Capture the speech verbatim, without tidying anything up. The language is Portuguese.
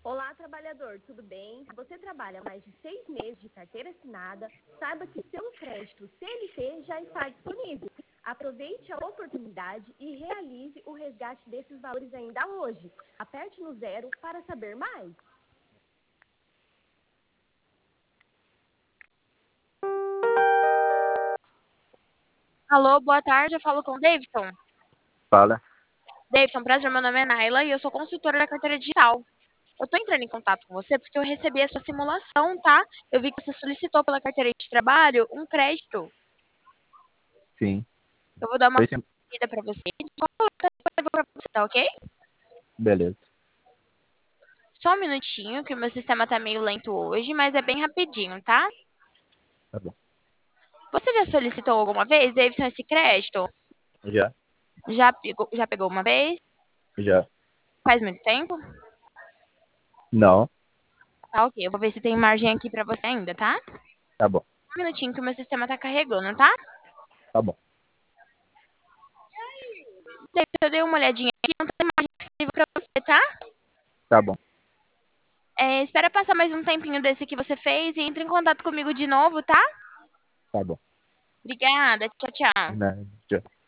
Olá, trabalhador, tudo bem? Se você trabalha mais de seis meses de carteira assinada, saiba que seu crédito C L T já está disponível. Aproveite a oportunidade e realize o resgate desses valores ainda hoje. Aperte no zero para saber mais. Alô, boa tarde, eu falo com o Davidson. Fala. Davidson, prazer, meu nome é Naila e eu sou consultora da carteira digital. Eu tô entrando em contato com você porque eu recebi a sua simulação, tá? Eu vi que você solicitou pela carteira de trabalho um crédito. Sim. Eu vou dar uma Foi sim. vida pra você. Pra você, tá ok? Beleza. Só um minutinho, que o meu sistema tá meio lento hoje, mas é bem rapidinho, tá? Tá bom. Você já solicitou alguma vez, Davidson, esse crédito? Já? Já pegou, já pegou uma vez? Já. Faz muito tempo? Não. Tá, ok. Eu vou ver se tem margem aqui pra você ainda, tá? Tá bom. Um minutinho que o meu sistema tá carregando, tá? Tá bom. Eu dei uma olhadinha aqui, não tem margem disponível pra você, tá? Tá bom. É, espera passar mais um tempinho desse que você fez e entre em contato comigo de novo, tá? Tá bom. Obrigada. Tchau, tchau. Né? Já.